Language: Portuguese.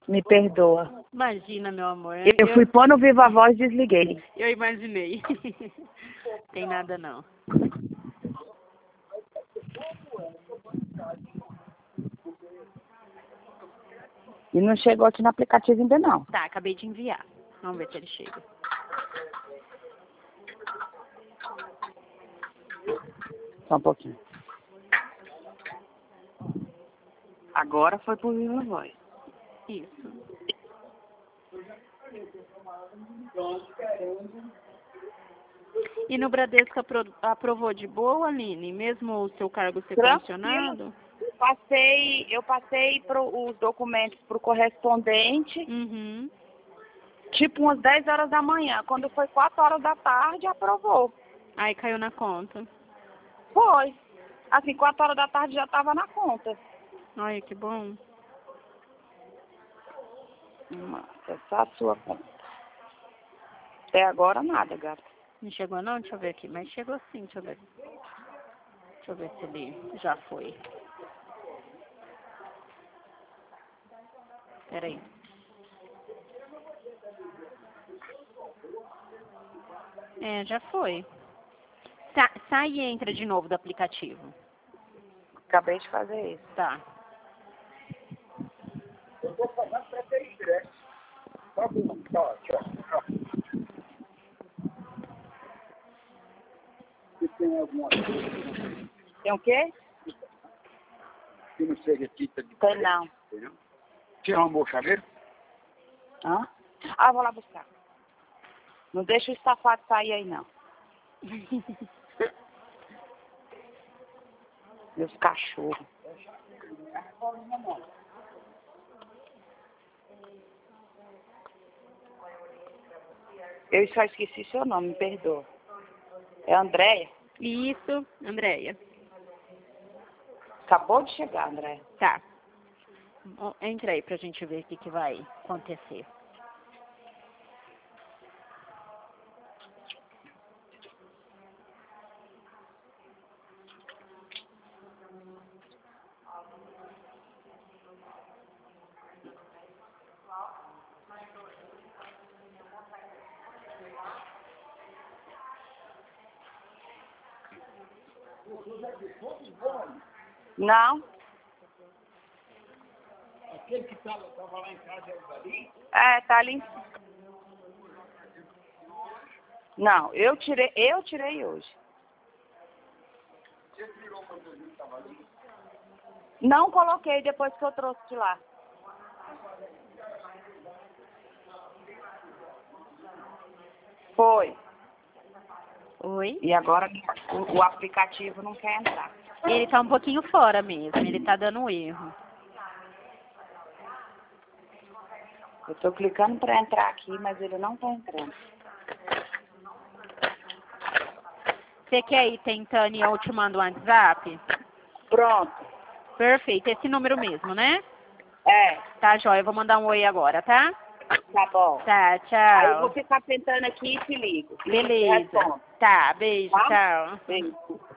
Me perdoa. Imagina, meu amor. Eu fui pôr no Viva Voz e desliguei. Eu imaginei. Tem nada não. E não chegou aqui no aplicativo ainda não. Tá, acabei de enviar. Vamos ver se ele chega. Só um pouquinho. Agora foi pro Viva Voz. Isso. E no Bradesco aprovou de boa, Aline? Mesmo o seu cargo ser comissionado? Eu passei os documentos pro correspondente, Uhum. tipo umas 10 horas da manhã. Quando foi 4 horas da tarde, aprovou. Aí caiu na conta. Foi. Assim, 4 horas da tarde já estava na conta. Ai, que bom. É só a sua conta. Até agora nada, gata. Não chegou não? Deixa eu ver aqui. Mas chegou sim, deixa eu ver. Deixa eu ver se ele já foi. Peraí. É, já foi. Sai e entra de novo do aplicativo. Acabei de fazer isso. Tá. Eu tô falando pra ter direto. Tá bom, tá, tchau. Você tem alguma coisa? Tem o quê? Que não seja tinta de Tem não. entendeu? Você arrumou o chaveiro? Hã? Ah, vou lá buscar. Não deixa o safado sair aí, não. Meus cachorros. Eu só esqueci seu nome, me perdoa. É Andréia? Isso, Andréia. Acabou de chegar, Andréia. Tá. Entra aí pra gente ver o que vai acontecer. Não? Aquele que tava lá em casa é o dali? É, tá ali. Não, eu tirei hoje. Você tirou quando ele tava ali? Não coloquei depois que eu trouxe de lá. Foi. Oi? E agora o aplicativo não quer entrar. Ele tá um pouquinho fora mesmo. Ele tá dando um erro. Eu tô clicando pra entrar aqui, mas ele não tá entrando. Você quer ir tentando e eu te mando um WhatsApp? Pronto. Perfeito. Esse número mesmo, né? É, Tá, joia. Eu vou mandar um oi agora, tá? tá bom. Tá, Aí eu vou tchau. ficar tentando aqui e te ligo. Beleza. Respondo. Tá, beijo, Tá? tchau. Beijo.